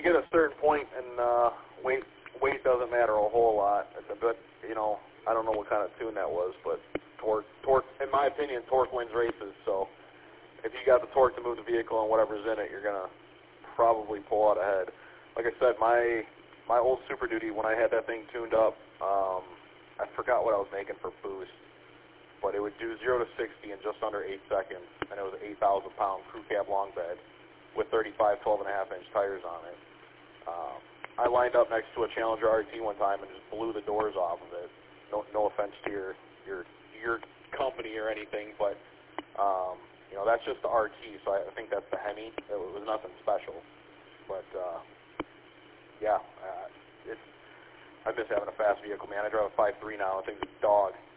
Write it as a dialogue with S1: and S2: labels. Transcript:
S1: you get a certain point, and weight doesn't matter a whole lot. But I don't know what kind of tune that was, but torque. In my opinion, torque wins races. So if you got the torque to move the vehicle and whatever's in it, you're gonna probably pull out ahead. Like I said, my old Super Duty, when I had that thing tuned up, I forgot what I was making for boost, but it would do 0 to 60 in just under 8 seconds, and it was an 8,000-pound crew cab long bed with 35 12.5-inch tires on it. I lined up next to a Challenger RT one time and just blew the doors off of it. No offense to your company or anything, but that's just the RT, so I think that's the Hemi. It was nothing special, but I miss having a fast vehicle, man. I drive a 5.3 now. I think it's a dog.